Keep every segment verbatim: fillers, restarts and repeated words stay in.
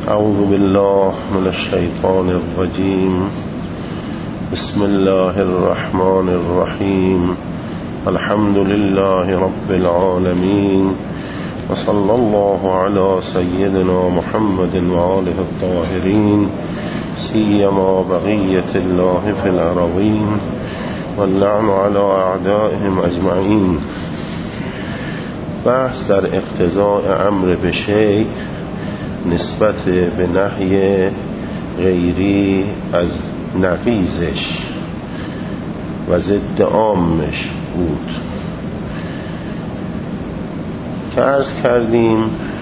اعوذ بالله من الشیطان الرجیم. بسم الله الرحمن الرحیم. الحمد لله رب العالمین و صلی الله علی سیدنا محمد و آله الطاهرین سیما بقیة الله فی الارضین واللعن علی اعدائهم اجمعین. بحث در اقتضاء امر به شیء نسبت به نهی غیری از نقیضش و ضد عامش بود که عرض کردیم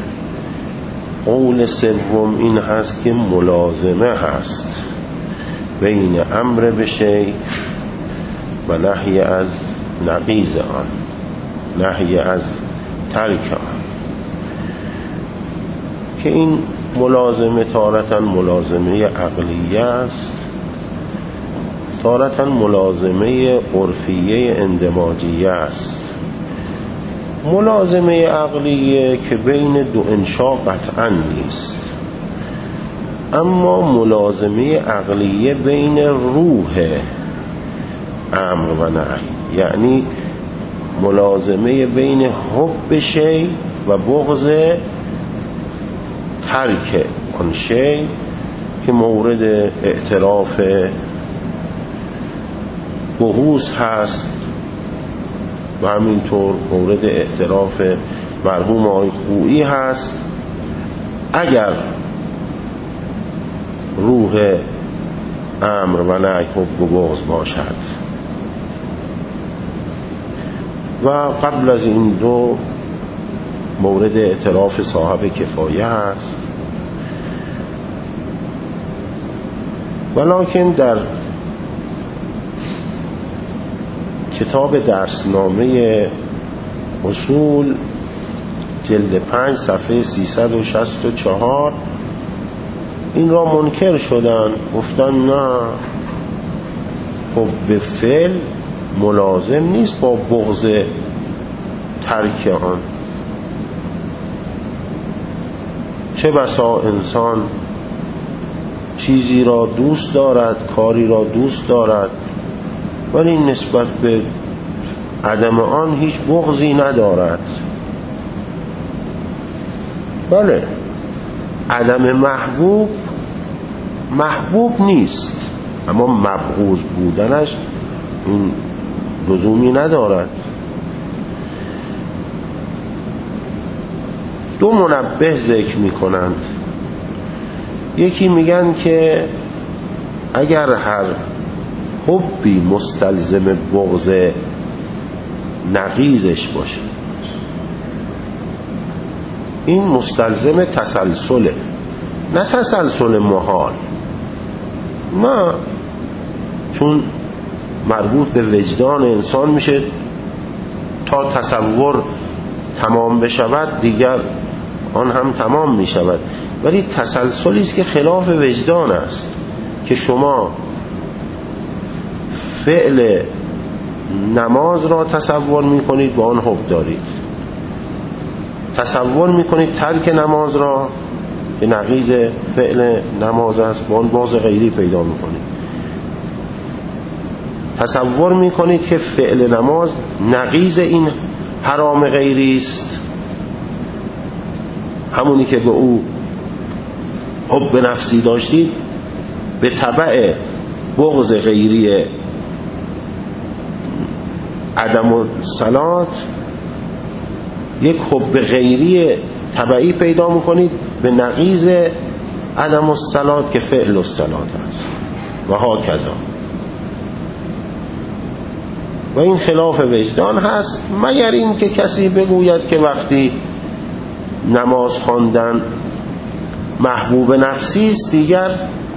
قول سوم این هست که ملازمه هست بین امر به شیء و نهی از نقیض آن، نهی از ترک آن، که این ملازمه تارتاً ملازمه عقلیه است، تارتاً ملازمه عرفیه اندماجیه است. ملازمه عقلیه که بین دو انشا قطعاً نیست، اما ملازمه عقلیه بین روح امر و نهی، یعنی ملازمه بین حب شیء و بغض ترک آن شیء که مورد اعتراف بغوث هست و همینطور مورد اعتراف مرحوم آقای خویی هست اگر روح امر و نهی حب و بغض باشد. و قبل از این دو مورد اعتراف صاحب کفایه هست. ولکن در کتاب درسنامه اصول جلد پنج صفحه سیصد و شصت و چهار این را منکر شدن، گفتن نه، حب فعل ملازم نیست با بغض ترک آن. چه بسا انسان چیزی را دوست دارد، کاری را دوست دارد، ولی نسبت به عدم آن هیچ بغضی ندارد. بله، عدم محبوب محبوب نیست، اما مبغوض بودنش این لزومی ندارد. دو منبه ذکر می کنند. یکی میگن که اگر هر حبی مستلزم بغض نقیضش باشه، این مستلزم تسلسله، نه تسلسل محال، نه، چون مربوط به وجدان انسان میشه، تا تصور تمام بشود دیگر آن هم تمام میشود. ولی تسلسلی است که خلاف وجدان است، که شما فعل نماز را تصور میکنید با آن حب دارید، تصور میکنید ترک نماز را که نقیض فعل نماز است با آن بغض غیری پیدا میکنید، تصور میکنید که فعل نماز نقیض این حرام غیری است، همونی که به او حب نفسی داشتید به تبع بغض غیری عدم الصلات یک حب غیری تبعی پیدا میکنید به نقیض عدم الصلات که فعل الصلات است و هاکذا. و این خلاف وجدان هست، مگر این که کسی بگوید که وقتی نماز خواندن محبوب نفسی است دیگر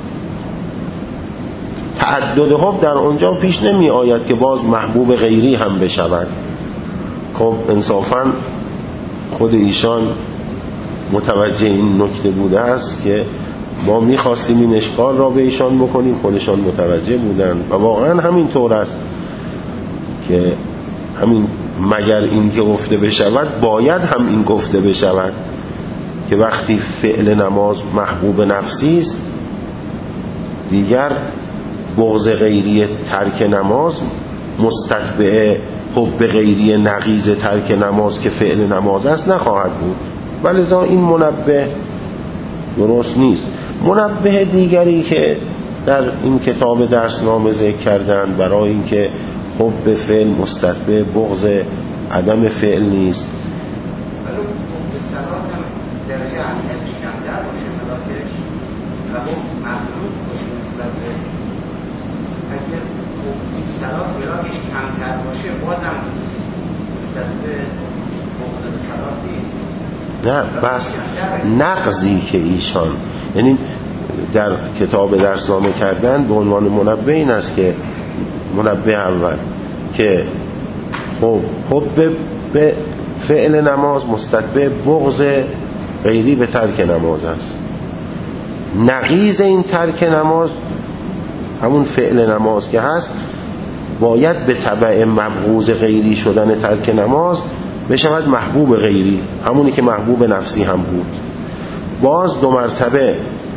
تعدد حب در اونجا پیش نمی آید که باز محبوب غیری هم بشود. خب انصافاً خود ایشان متوجه این نکته بوده است که ما میخواستیم این اشکال را به ایشان بکنیم، خودشان متوجه بودن و واقعا همین طور است که همین مگر این که گفته بشود باید هم این گفته بشود که وقتی فعل نماز محبوب نفسی است دیگر بغض غیری ترک نماز مستتبع حب غیری نقیض ترک نماز که فعل نماز است نخواهد بود. ولذا این منبه درست نیست. منبه دیگری که در این کتاب درسنامه ذکر کردند برای اینکه حب فعل مستتبع بغض عدم فعل نیست. ولی حب صلات هم درجه اهمیتش کمتر باشه ملاکش و حب مخلوط باشه نسبت به اگر حب صلات ملاکش کمتر باشه بازم مستتبع بغض به صلات نیست. نه بس نقضی که ایشان یعنی در کتاب درسنامه کردن به عنوان منبه این است که منبه اول که خب حب به فعل نماز مستتبع بغض غیری به ترک نماز است. نقیض این ترک نماز همون فعل نماز که هست باید به تبع مبغوض غیری شدن ترک نماز بشود محبوب غیری، همونی که محبوب نفسی هم بود. باز دو مرتبه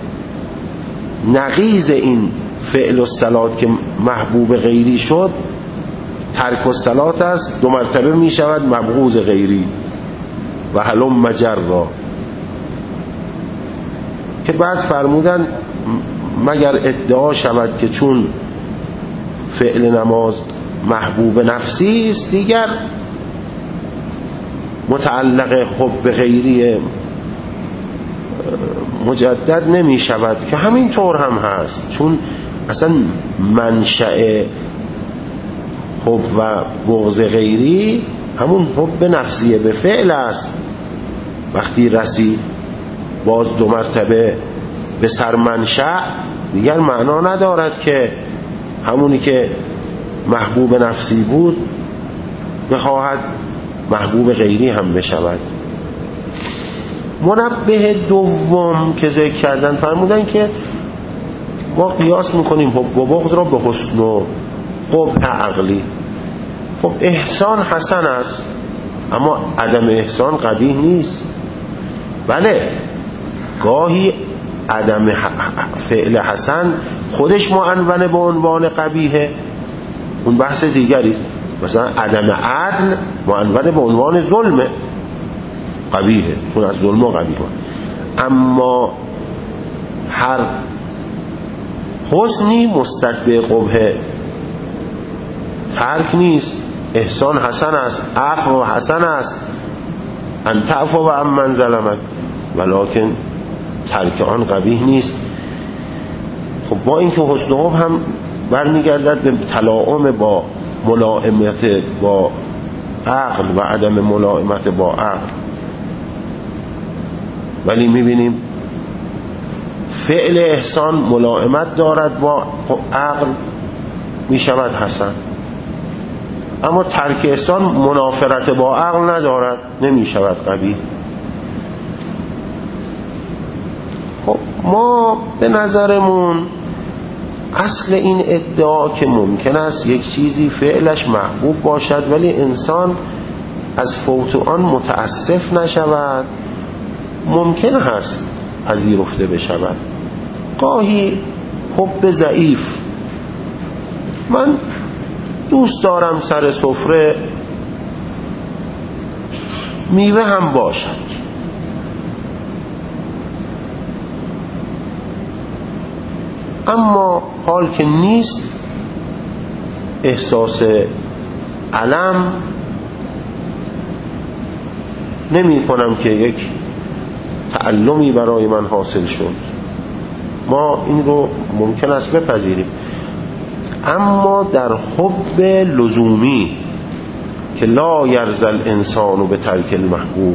نقیض این فعل الصلات که محبوب غیری شد ترک الصلات است، دو مرتبه می شود مبغوض غیری و هلم مجرا. که بعد فرمودن مگر ادعا شود که چون فعل نماز محبوب نفسی است دیگر متعلق حب غیری مجدد نمی شود، که همین طور هم هست. چون اصلا منشأ حب و بغض غیری همون حب نفسیه به فعل است. وقتی رسید باز دو مرتبه به سرمنشأ دیگر معنا ندارد که همونی که محبوب نفسی بود بخواهد محبوب غیری هم بشود. منبه دوم که ذکر کردن فرمودن که ما قیاس میکنیم حب و بغض را به حسن و قبح عقلی. خب احسان حسن است اما عدم احسان قبیح نیست. بله گاهی عدم فعل حسن خودش معنون به عنوان قبیحه، اون بحث دیگری است. مثلا عدم عدل معنون به عنوان ظلمه، قبیحه، چون از ظلم و قبیحه. اما هر حسنی مستتبع قبح ترک نیست. احسان حسن است، عفو حسن است، ان تعفو و عمن ظلمک، ولکن ترک آن قبیح نیست. خب با اینکه حسن و هم برمیگردد به تلاعم با ملائمت با عقل و عدم ملائمت با عقل، ولی میبینیم فعل احسان ملائمت دارد با عقل میشود حسن، اما ترک احسان منافرت با عقل ندارد نمیشود قبیح. خب ما به نظرمون اصل این ادعا که ممکن است یک چیزی فعلش محبوب باشد ولی انسان از فوت آن متاسف نشود، ممکن هست پذیرفته بشود. گاهی حب ضعیف، من دوست دارم سر سفره میوه هم باشد، اما حال که نیست احساس الم نمی کنم که یک تعلمی برای من حاصل شد. ما این رو ممکن است بپذیریم، اما در حب لزومی که لا یرضی الانسان به ترک المحبوب،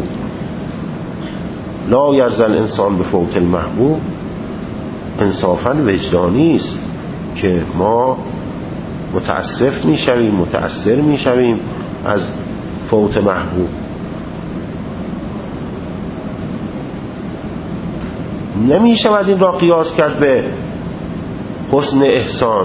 لا یرضی الانسان به فوت المحبوب، انصافاً وجدانی است که ما متاسف میشویم، متأثر میشویم از فوت محبوب. نمی شود این را قیاس کرد به حسن احسان.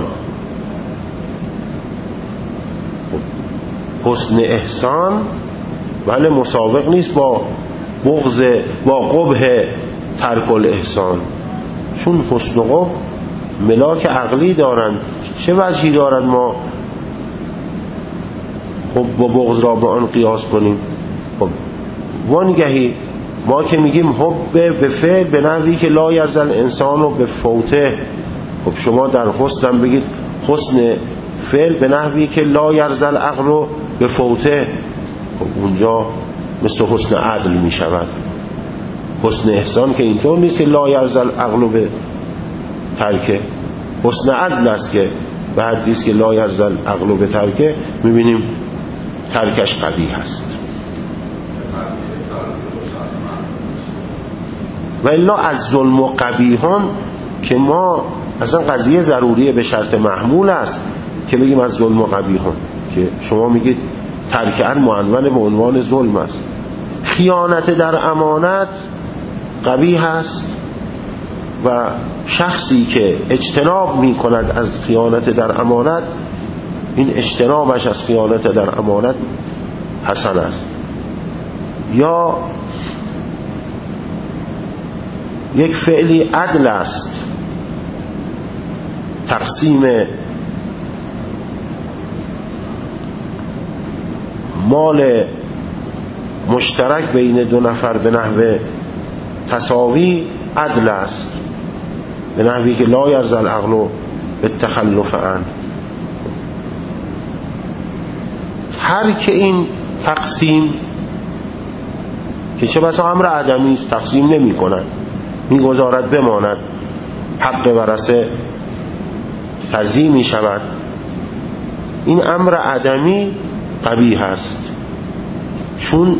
حسن احسان بله مسابق نیست با بغض با قبح ترک الاحسان. چون حسن و قبح ملاک عقلی دارند، چه وجهی دارد ما حب و بغض را به آن قیاس کنیم؟ خب وانگهی ما که میگیم حب به فعل به نحوی که لا یرزل انسان و به فوته، خب شما در حسن بگید حسن فعل به نحوی که لا یرزل عقل و به فوته، خب اونجا مثل حسن عدل میشود. حسن احسان که اینطور نیست که لا یرزل عقل و به ترکه، حسن عدل است که به حدیث که لا یرزل عقل و به ترکه میبینیم ترکش قبیح است. و الا از ظلم و قبیحان که ما اصلا قضیه ضروریه به شرط محمول است که بگیم از ظلم و قبیحان، که شما میگید ترکه معنون به عنوان ظلم است. خیانت در امانت قبیح است و شخصی که اجتناب میکند از خیانت در امانت، این اجتنابش از خیانت در امانت حسن است. یا یک فعلی عدل است، تقسیم مال مشترک بین دو نفر به نحو تساوی عدل است، به نحوی که لا یرزل عقل به تخلف عن. هر که این تقسیم که چه بسا امر عدمی است، تقسیم نمی کند، می گذارد بماند، حق ورثه تضییع می شود، این امر عدمی قبیح است. چون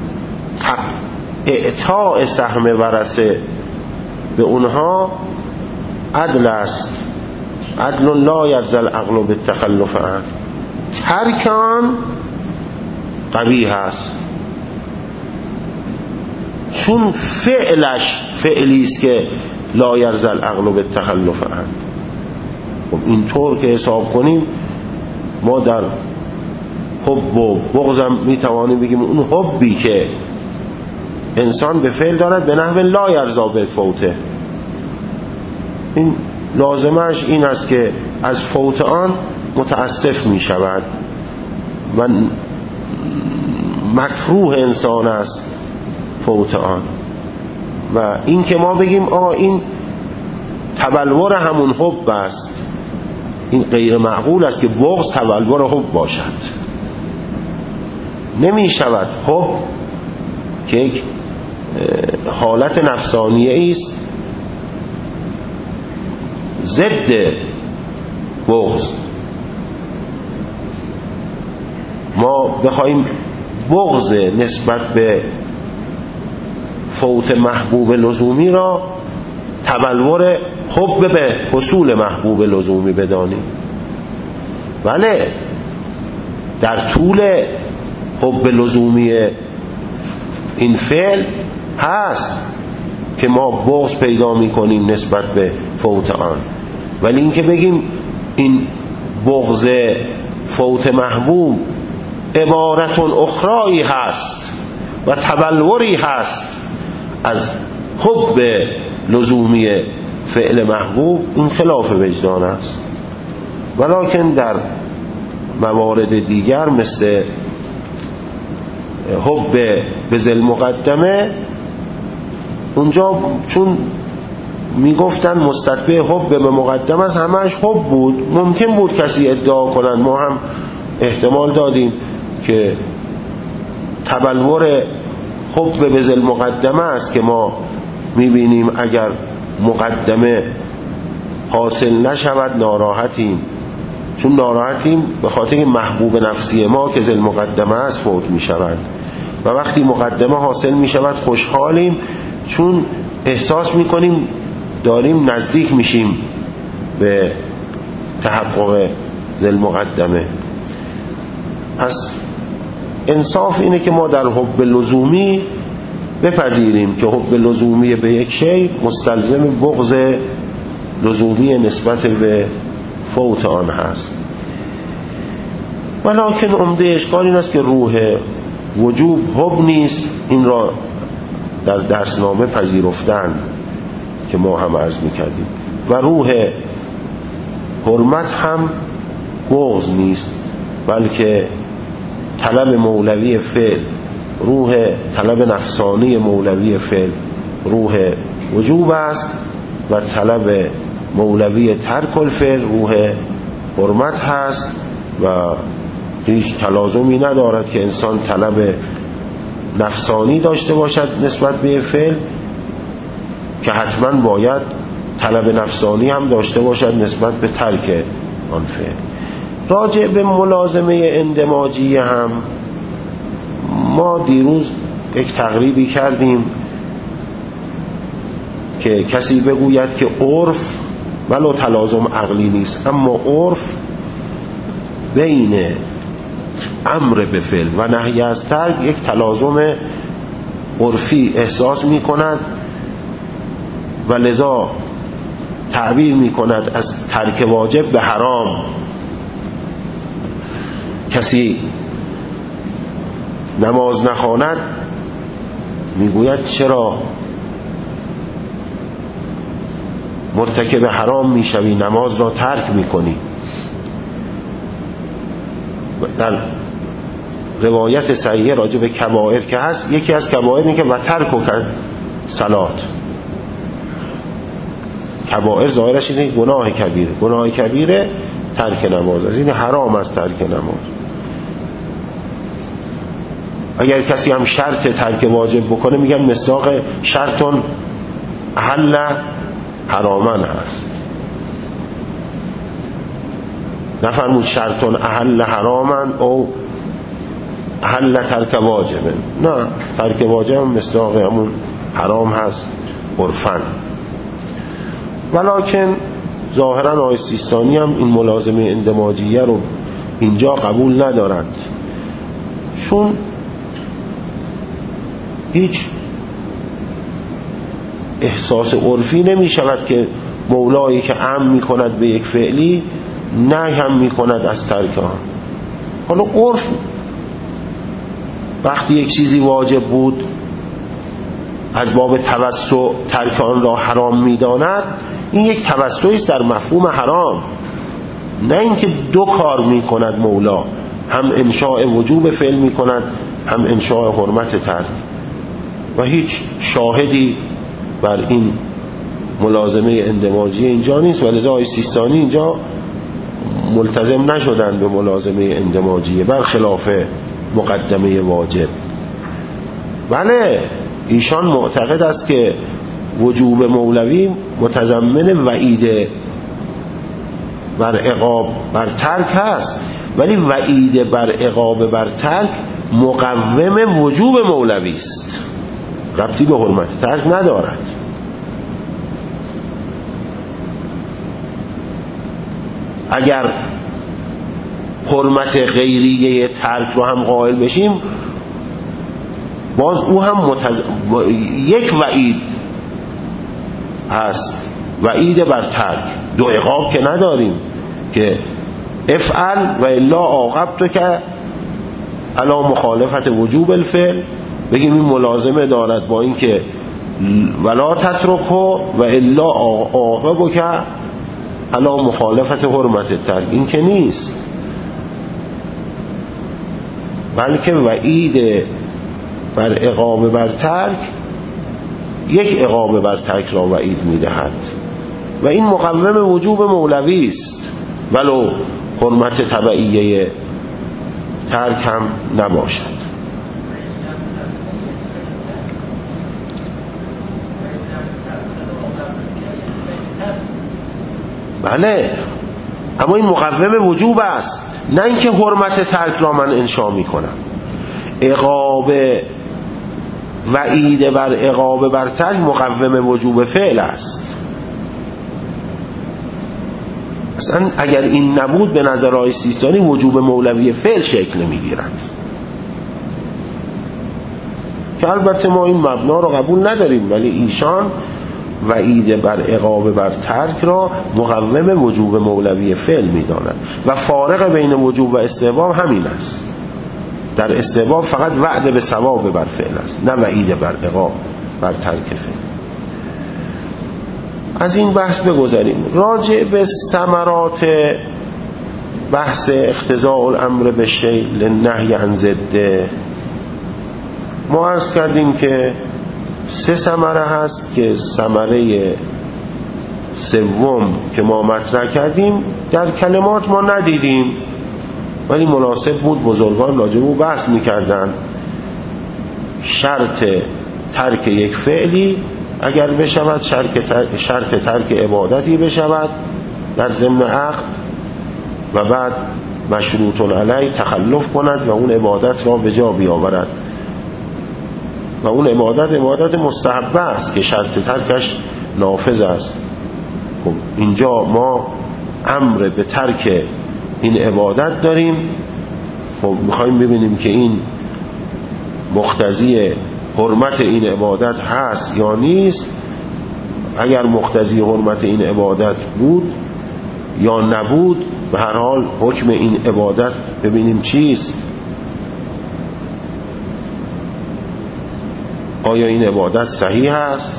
اعطاء سهم ورثه به اونها عدل است، عدل لا یرزل عقل بالتخلف عن. ترک آن قبیح است، چون فعلش فعلی است که لا یرزل عقل بالتخلف عن. خب اینطور که حساب کنیم ما در حب و بغضم میتوانیم بگیم اون حبی که انسان به فعل دارد به نحو لا یرزا بالفوته، این لازمش این است که از فوت آن متاسف می شود و مکروه انسان است فوت آن. و این که ما بگیم آقا این تبلور همون حب است، این غیر معقول است که بغض تبلور حب باشد. نمی شود. حب که یک حالت نفسانیه است ضد بغض، ما بخوایم بغض نسبت به فوت محبوب لزومی را تبلور حب به حصول محبوب لزومی بدانیم، بله در طول حب لزومی این فعل هست که ما بغض پیدا می کنیم نسبت به فوت آن، ولی این که بگیم این بغض فوت محبوب عبارت اخرایی هست و تبلوری هست از حب لزومی فعل محبوب، این خلاف وجدان است. ولکن در موارد دیگر مثل حب به ذل مقدمه، اونجا چون میگفتن مستتبع حب به مقدمه است، همش حب بود، ممکن بود کسی ادعا کنند، ما هم احتمال دادیم که تبلور حب به ذل مقدمه است که ما میبینیم اگر مقدمه حاصل نشود ناراحتیم، چون ناراحتیم به خاطر که محبوب نفسی ما که ذل مقدمه است فوت میشود، و وقتی مقدمه حاصل میشود خوشحالیم، چون احساس میکنیم داریم نزدیک میشیم به تحقق ذل مقدمه. پس انصاف اینه که ما در حب لزومی بپذیریم که حب لزومی به یک شی مستلزم بغض لزومی نسبت به فوت آن هست. ولکن عمده اشکال این است که روح وجوب حب نیست، این را در درسنامه پذیرفتن که ما هم عرض میکردیم. و روح حرمت هم بغض نیست، بلکه طلب مولوی فعل، روح طلب نفسانی مولوی فعل روح وجوب است و طلب مولوی ترک الفعل روح حرمت هست و هیچ تلازمی ندارد که انسان طلب نفسانی داشته باشد نسبت به فعل که حتما باید طلب نفسانی هم داشته باشد نسبت به ترک آن فعل. راجع به ملازمه اندماجی هم ما دیروز یک تقریبی کردیم که کسی بگوید که عرف ولو تلازم عقلی نیست، اما عرف بین امر به فعل و نهی از ترک یک تلازم عرفی احساس می کند و لذا تعبیر می کند از ترک واجب به حرام. کسی نماز نخواند میگوید چرا مرتکب حرام میشوی، نماز را ترک میکنی. در روایت صحیحه راجع به کبائر که هست، یکی از کبائر اینه که و ترک و صلات. کبائر ظاهرش اینه گناه کبیره، گناه کبیره ترک نماز، از این حرام است ترک نماز. اگر کسی هم شرط ترک واجب بکنه میگن مصداق شرطون احل حرامن هست، نفرمود شرطون احل حرامن او احل ترک واجبن، نه، ترک واجب هم مصداق همون حرام هست عرفن. ولکن ظاهرا آقای سیستانی هم این ملازمه اندماجیه رو اینجا قبول ندارد، چون هیچ احساس عرفی نمی شود که مولایی که امر می کند به یک فعلی نهی هم می کند از ترک آن. حالا عرف وقتی یک چیزی واجب بود از باب توسع ترک آن را حرام می داند، این یک توسعی است در مفهوم حرام، نه اینکه دو کار می کند مولا، هم انشاء وجوب فعل می کند هم انشاء حرمت ترک، و هیچ شاهدی بر این ملازمه اندماجی اینجا نیست و لذا آقای سیستانی اینجا ملتزم نشدن به ملازمه اندماجی برخلاف مقدمه واجب. بله ایشان معتقد است که وجوب مولوی متضمن وعید بر عقاب بر ترک هست، ولی وعید بر عقاب بر ترک مقوم وجوب مولوی است، ربطی به حرمت ترک ندارد. اگر حرمت غیریه ترک رو هم قائل بشیم، باز او هم متز... یک وعید هست، وعید بر ترک، دو عقاب که نداریم که افعل و الا عاقبت که علی مخالفت وجوب الفعل، بگیم این ملازمه دارد با این که ولا تترکه و الا عاقبت که علی مخالفت حرمت ترک، این که نیست، بلکه وعید بر عقاب بر ترک یک عقاب بر ترک را وعید میدهد و این مقوم وجوب مولوی است، ولو حرمت تبعیه ترک هم نباشد. بله، اما این مقوم وجوب است، نه اینکه حرمت ترک را من انشا می کنم. عقاب وعید بر عقاب بر ترک مقوم وجوب فعل است. اصلا اگر این نبود به نظر آقای سیستانی وجوب مولوی فعل شکل نمی گیرد، که البته ما این مبنا را قبول نداریم، ولی ایشان وعید بر عقاب بر ترک را مقوم وجوب مولوی فعل می داند و فارق بین وجوب و استحباب همین است. در استحباب فقط وعد به ثواب بر فعل است، نه وعید بر عقاب. بر ترک فعل. از این بحث بگذاریم. راجع به ثمرات بحث اقتضاء الامر بالشیء للنهی عن ضده ما عرض کردیم که سه ثمره هست که ثمره سوم که ما مطرح کردیم در کلمات ما ندیدیم، ولی مناسب بود بزرگان راجع به او بحث میکردن. شرط ترک یک فعلی اگر بشود، شرط ترک عبادتی بشود در ضمن عقد و بعد مشروط علیه تخلف کند و اون عبادت را به جا بیاورد و اون عبادت عبادت مستحبه است که شرط ترکش نافذ است. خب اینجا ما امر به ترک این عبادت داریم. خب میخوایم ببینیم که این مقتضی حرمت این عبادت هست یا نیست. اگر مقتضی حرمت این عبادت بود یا نبود، به هر حال حکم این عبادت ببینیم چیست. آیا این عبادت صحیح است؟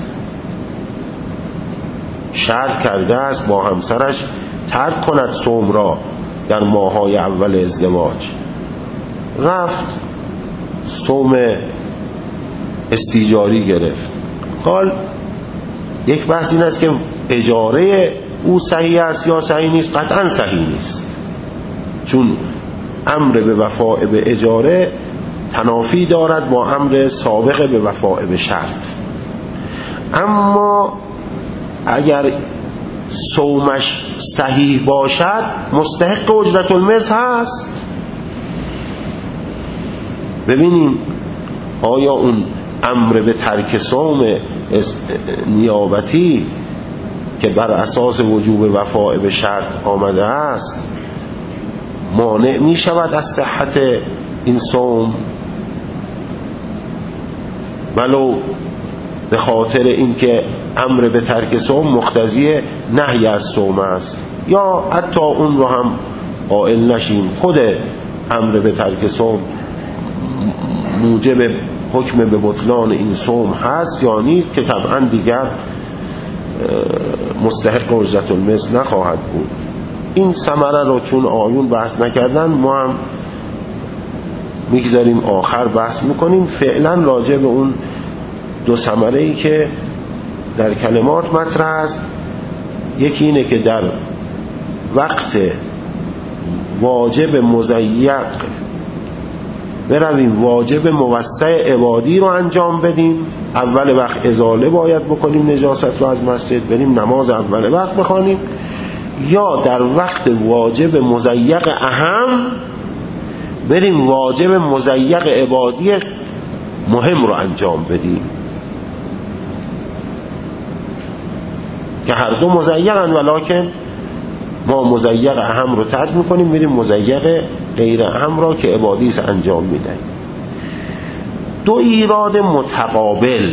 شرط کرده است با همسرش ترک کند صوم را در ماه‌های اول ازدواج، رفت صوم استیجاری گرفت. قال یک بحث این است که اجاره او صحیح است یا صحیح نیست. قطعا صحیح نیست، چون امر به وفاء به اجاره تنافی دارد با امر سابق به وفاء به شرط. اما اگر صومش صحیح باشد مستحق اجرت المثل هست. ببینیم آیا اون امر به ترک صوم نیابتی که بر اساس وجوب وفاء به شرط آمده است مانع می شود از صحت این صوم، ولو به خاطر اینکه امر به ترک صوم مقتضی نهی از صوم است، یا حتی اون رو هم قائل نشیم خود امر به ترک صوم موجب حکم به بطلان این صوم هست یا نیست، که طبعا دیگر مستحق اجرت المثل نخواهد بود. این ثمره رو چون آیون بحث نکردن ما هم میگذاریم آخر بحث میکنیم. فعلا راجع به اون دو ثمره‌ای که در کلمات مطرح است، یکی اینه که در وقت واجب مضیق برویم واجب موسع عبادی رو انجام بدیم. اول وقت ازاله باید بکنیم نجاست رو از مسجد، بریم نماز اول وقت بخوانیم، یا در وقت واجب مضیق اهم بریم واجب مضیق عبادی مهم رو انجام بدیم، که هر دو مضیقن ولکن ما مضیق اهم رو ترک میکنیم، میریم مضیق غیر اهم را که عبادی است انجام میدهیم. دو ایراد متقابل.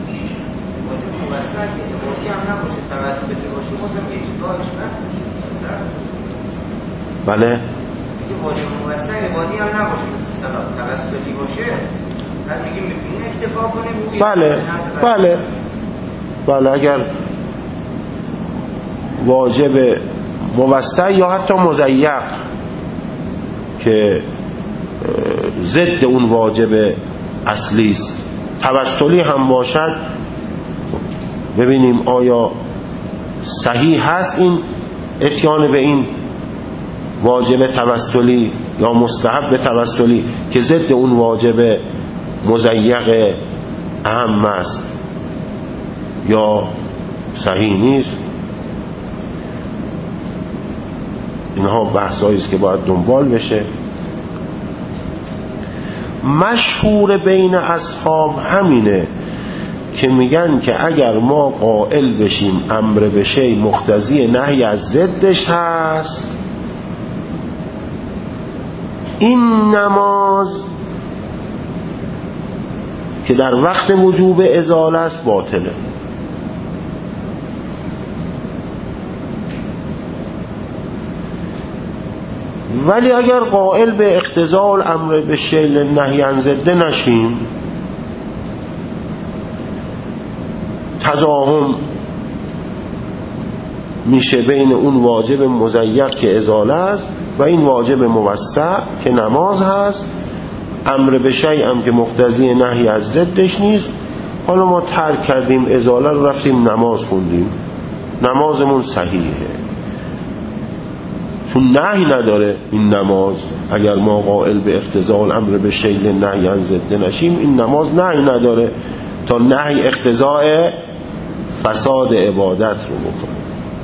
بله واجب موسع عبادی هم نباشه، مثل صلات توسلی باشه بعد میگیم میتونیم اکتفا کنیم. بله بله بله اگر واجب موسع یا حتی مضیق که ضد اون واجب اصلی است توسلی هم باشد، ببینیم آیا صحیح هست این اتیان به این واجب توسلی یا مستحب توسلی که ضد اون واجب مضیق اهم است یا صحیح نیست. اینها بحثایی است که باید دنبال بشه. مشهور بین اصحاب همینه که میگن که اگر ما قائل بشیم امر به شیء مقتضی نهی از ضدش هست، این نماز که در وقت وجوب ازاله است باطله. ولی اگر قائل به اقتضاء الامر بالشیء للنهی عن ضده نشیم، تضاهم میشه بین اون واجب مضیق که ازاله است و این واجب موسع که نماز هست. امر به شیء هم که مقتضی نهی از ضدش نیست. حالا ما ترک کردیم ازاله رو، رفتیم نماز خوندیم، نمازمون صحیحه، چون نهی نداره این نماز. اگر ما قائل به اقتضاء الامر به شیء نهی عن ضد نشیم، این نماز نهی نداره تا نهی اقتضاء فساد عبادت رو بکنه.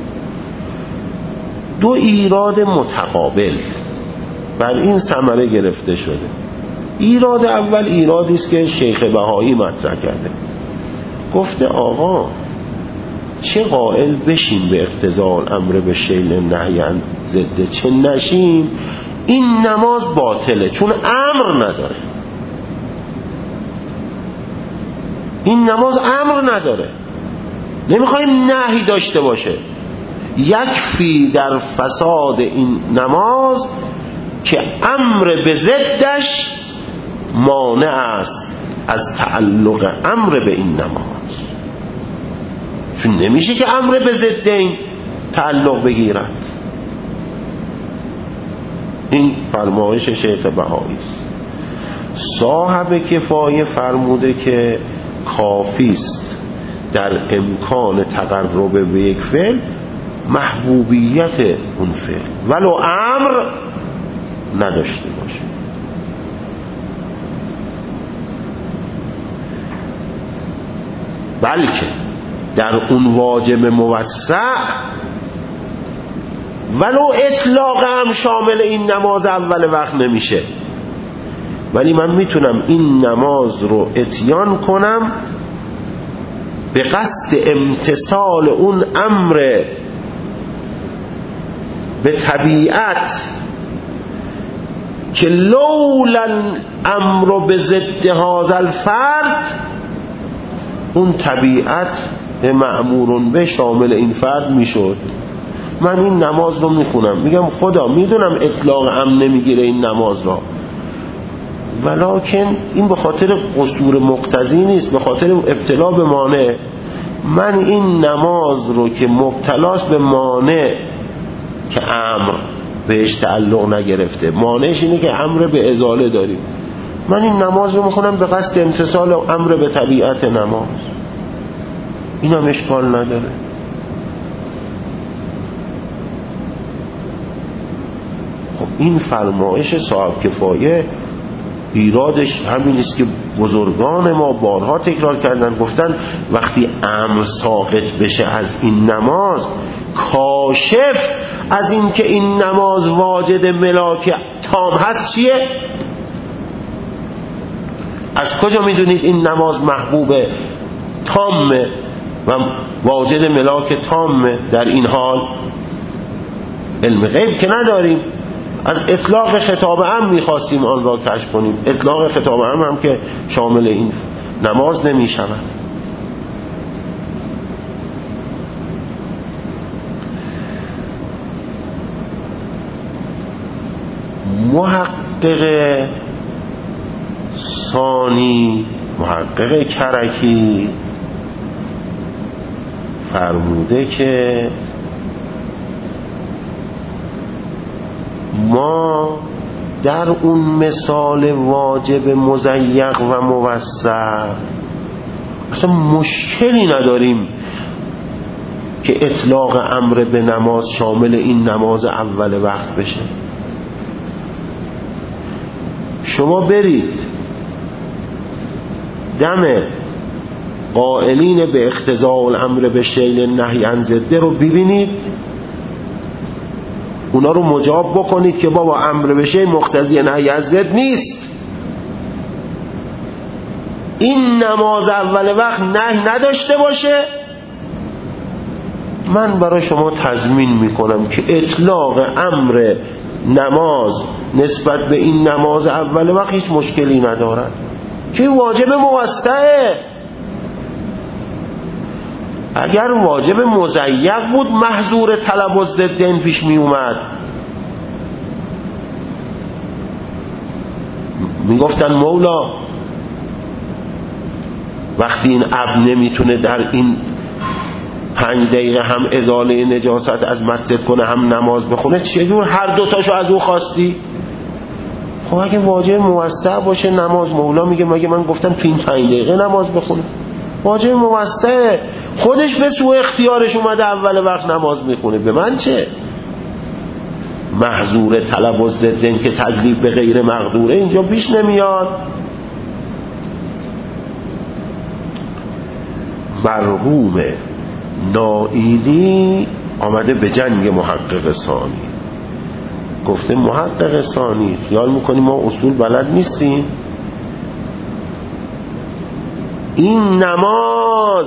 دو ایراد متقابل بر این ثمره گرفته شده. ایراد اول ایرادی است که شیخ بهایی مطرح کرده، گفته آقا چه قائل بشیم به اقتضاء الامر به شیء نهی عن ضد، چه نشیم، این نماز باطله چون امر نداره. این نماز امر نداره، نمیخوایم نهی داشته باشه. یکفی در فساد این نماز که امر به ضدش مانع است از تعلق امر به این نماز، چون نمیشه که امر به ضد این تعلق بگیرد. این فرمایش شیخ بهایی است. صاحب کفایه فرموده که کافی است در امکان تقرب به یک فعل محبوبیت اون فعل ولو امر نداشته باشه. بلکه در اون واجب موسع ولو اطلاق هم شامل این نماز اول وقت نمیشه، ولی من میتونم این نماز رو اتیان کنم به قصد امتثال اون امر به طبیعت که لولا امر به ضد هذا الفرد، اون طبیعت به مأمورون به شامل این فرد میشد. من این نماز رو میخونم، میگم خدا میدونم اطلاق هم نمیگیره این نماز را، ولکن این به خاطر قصور مقتضی نیست، به خاطر ابتلا به مانع. من این نماز رو که مبتلاست به مانع که امر بهش تعلق نگرفته، مانعش اینه که امر به ازاله داریم، من این نماز رو میخونم به قصد امتثال امر به طبیعت نماز، این هم اشکال نداره. خب این فرمایش صاحب کفایه ایرادش همین است که بزرگان ما بارها تکرار کردن، گفتن وقتی امر ساقط بشه از این نماز، کاشف از این که این نماز واجد ملاک تام هست چیه؟ از کجا میدونید این نماز محبوب تامه و واجد ملاک تامه؟ در این حال علم غیب که نداریم، از اطلاق خطاب عام میخواستیم آن را کشف کنیم. اطلاق خطاب عام هم که شامل این نماز نمیشود. محقق ثانی، محقق کرکی فرموده که ما در اون مثال واجب مضیق و موسع اصلا مشکلی نداریم که اطلاق امر به نماز شامل این نماز اول وقت بشه. شما برید دم قائلین به اقتضاء الامر به شیء نهی عن ضد رو ببینید، اونا رو مجاب بکنید که بابا امر به شیء مقتضی نهی از ضد نیست، این نماز اول وقت نهی نداشته باشه، من برای شما تضمین میکنم که اطلاق امر نماز نسبت به این نماز اول وقت هیچ مشکلی ندارد که واجب موسعه. اگر واجب مضیق بود محظور طلب و ضدین پیش می اومد، می گفتن مولا وقتی این اب نمیتونه در این پنج دقیقه هم ازاله نجاست از مسجد کنه هم نماز بخونه، چجور هر دوتاشو از او خواستی؟ خب اگه واجب موسع باشه نماز، مولا میگه مگه من گفتم تو این پنج دقیقه نماز بخونه؟ واجب موسع، خودش به سوء اختیارش اومده اول وقت نماز میخونه، به من چه؟ محظور طلب و ضدن که تکلیف به غیر مقدوره اینجا پیش نمیاد. مرحوم نائینی آمده به جنگ محقق ثانی، گفته محقق ثانی خیال میکنیم ما اصول بلد نیستیم؟ این نماز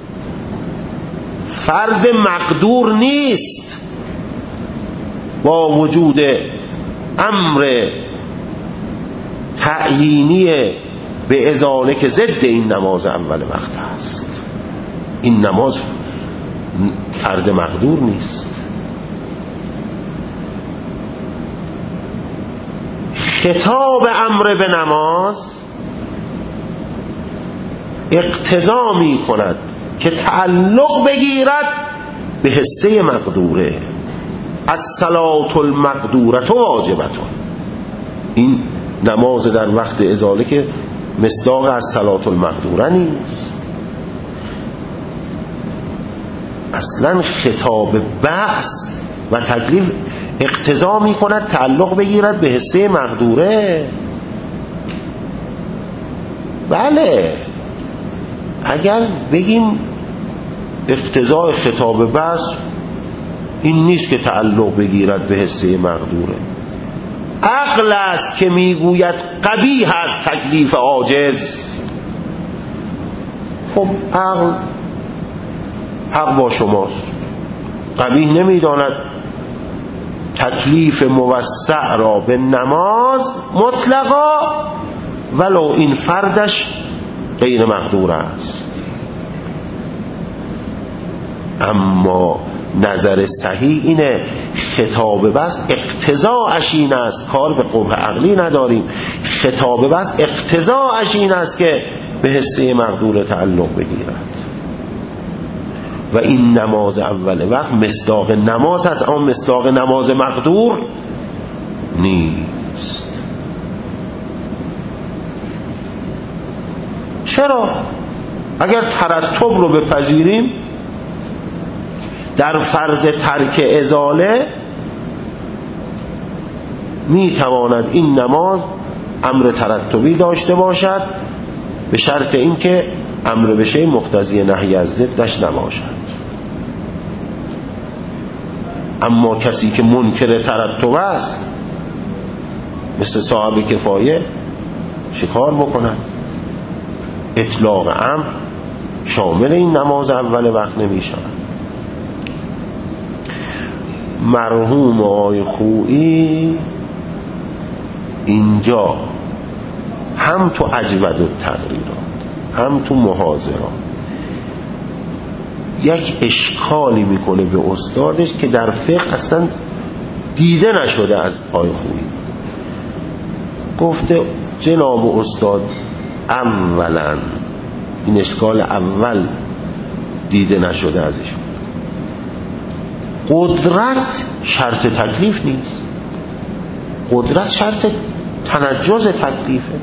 فرد مقدور نیست با وجود امر تعیینی به ازاله که ضد این نماز اول وقت است. این نماز فرد مقدور نیست. خطاب امر به نماز اقتضا می کند که تعلق بگیرد به حصه مقدوره. الصلاة المقدورة واجبة. این نماز در وقت ازاله که مصداق الصلاة المقدوره نیست. اصلا خطاب بعث و تکلیف اقتضا می کند تعلق بگیرد به حصه مقدوره. بله اگر بگیم اقتضای خطاب بعث این نیست که تعلق بگیرد به حصه مقدوره، عقل است که میگوید قبیح است تکلیف عاجز. خب عقل حق با شماست، قبیح نمیداند تکلیف موسع را به نماز مطلقا ولو این فردش غیر مقدور است. اما نظر صحیح اینه خطاب بس اقتضاءش این است، کار به قبح عقلی نداریم، خطاب بس اقتضاءش این است که به حصه مقدور تعلق بگیرد و این نماز اول وقت مصداق نماز هست اما مصداق نماز مقدور نیست. چرا؟ اگر ترتب رو بپذیریم در فرض ترک ازاله می تواند این نماز امر ترتبی داشته باشد به شرط اینکه امر به شیء مقتضی نهی از ضدش نباشد. اما کسی که منکر ترتب است مثل صاحب کفایه شکار بکنند. اطلاق امر شامل این نماز اول وقت نمی شود. مرحوم آقای خویی اینجا هم تو اجود التقریرات هم تو محاضرات یک اشکالی میکنه به استادش که در فقه اصلا دیده نشده از آقای خویی. گفته جناب استاد اولا این اشکال اول دیده نشده ازشون، قدرت شرط تکلیف نیست، قدرت شرط تنجز تکلیفه.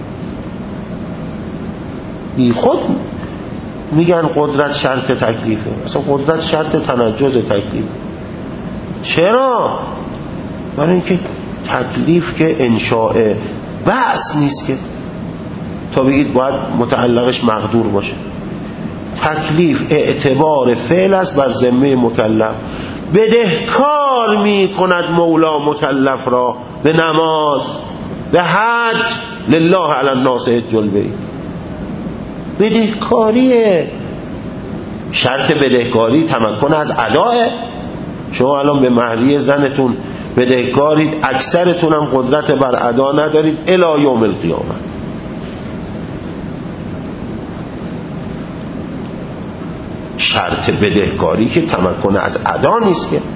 بی خود میگن قدرت شرط تکلیفه، اصلا قدرت شرط تنجز تکلیفه. چرا؟ برای اینکه تکلیف که انشاء بس نیست که تا بگید باید متعلقش مقدور باشه. تکلیف اعتبار فعل است بر ذمه مکلف. بدهکار می کند مولا مکلف را به نماز، به حج، لله علی الناس حج البیت. بدهکاریه. شرط بدهکاری تمکن از اداه. شما الان به مهریه زنتون بدهکارید، اکثرتون هم قدرت بر ادا ندارید الی یوم القیامه. شرط بدهکاری که تمکن از ادا نیست که.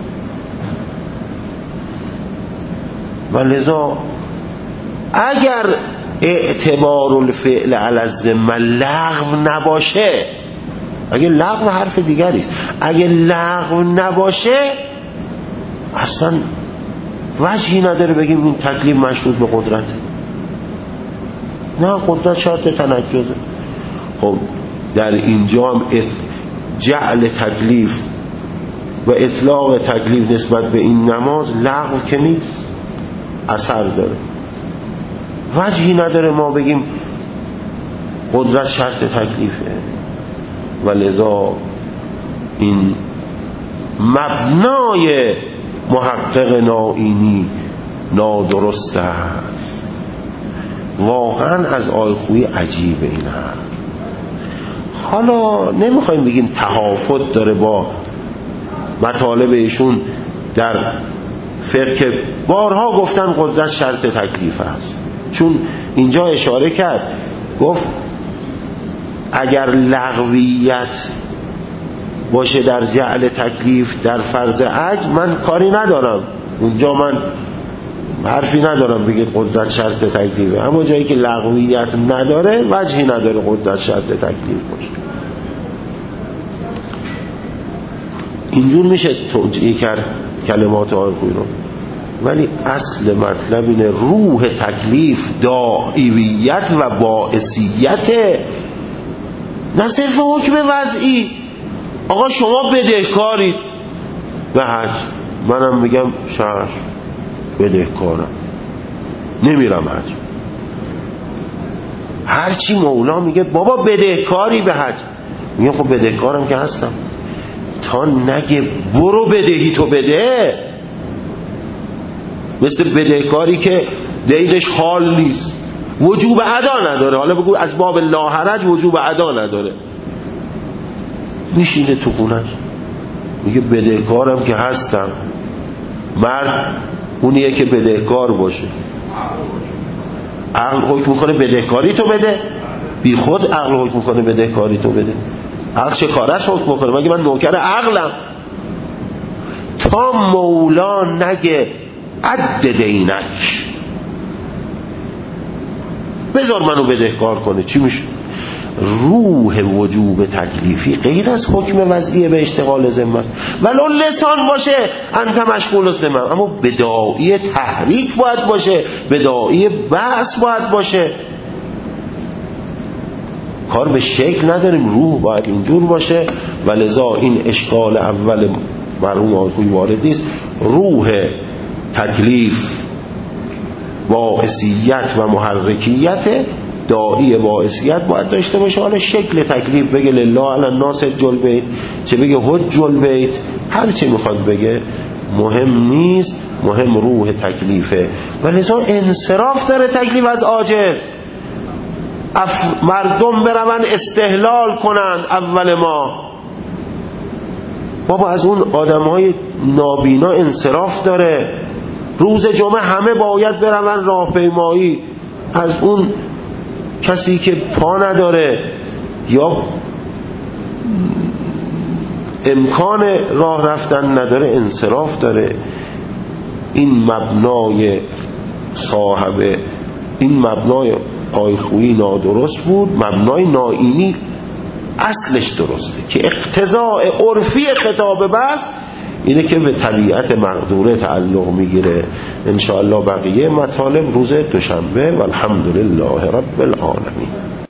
و لذا اگر اعتبار الفعل علی الذمه لغو نباشه، اگه لغو حرف دیگری است. اگه لغو نباشه اصلا وجهی نداره بگیم این تکلیف مشروط به قدرته. نه، قدرت شرط تنجزه. خب در اینجا هم جعل تکلیف و اطلاق تکلیف نسبت به این نماز لغو که نیست، اثر داره. وجهی نداره ما بگیم قدرت شرط تکلیفه. و لذا این مبنای محقق نائینی نادرست است. واقعا از آیخویی عجیبه این حرف. حالا نمیخوایم بگیم تهافت داره با مطالب ایشون در فقه که بارها گفتن قدرت شرط تکلیف است، چون اینجا اشاره کرد گفت اگر لغویت باشه در جعل تکلیف در فرض عجز من کاری ندارم، اونجا من حرفی ندارم بگید قدرت شرط تکلیفه. اما جایی که لغویت نداره وجهی نداره قدرت شرط تکلیف باشه. اینجور میشه توجیه کرد کلمات آیخویی رو. ولی اصل مطلب اینه روح تکلیف داعیت و باعثیت، نه صرف حکم وضعی. آقا شما بدهکارید به حج، منم میگم شرع بدهکارم نمیرم حج. هرچی مولا میگه بابا بدهکاری به حج، میگم خب بدهکارم که هستم. تا نگه برو بدهی تو بده، مثل بدهکاری که دیدش حال نیست، وجوب ادا نداره، حالا بگو از باب لا حرج وجوب ادا نداره، میشینه تو خونش میگه بدهکارم که هستم. مرد اونیه که بدهکار باشه. عقل حکم میکنه بدهکاری تو بده، بی خود عقل حکم میکنه بدهکاری تو بده. عقل چه کارش حکم میکنه؟ مگه من نوکر عقلم؟ تا مولا نگه عد دینک بذار منو بدهکار کنه چی میشه؟ روح وجوب تکلیفی غیر از حکم وضعی به اشتغال ذمه است. ولو لسان باشه انت مشغول ذمه، اما بداعی تحریک باید باشه، بداعی بحث باید باشه. کار به شکل نداریم، روح باید اینجور باشه. و لذا این اشکال اول مرحوم آیخویی وارد نیست. روح تکلیف باعثیت و محرکیت، داعی باعثیت باید داشته باشه. حالا شکل تکلیف بگه لله علی الناس حج البیت، چه بگه حج البیت، هر چی میخواد بگه مهم نیست، مهم روح تکلیفه. و لذا انصراف داره تکلیف از عاجز. اف... مردم برون استحلال کنند اول ما، بابا از اون آدمهای نابینا انصراف داره. روز جمعه همه باید برون راهپیمایی، از اون کسی که پا نداره یا امکان راه رفتن نداره انصراف داره. این مبنای صاحب این مبنای آیخویی نادرست بود. مبنای نائینی اصلش درسته که اقتضاء عرفی خطاب بس اینه که به طبیعت مقدوره تعلق میگیره. انشاءالله بقیه مطالب روز دوشنبه. والحمدلله رب العالمین.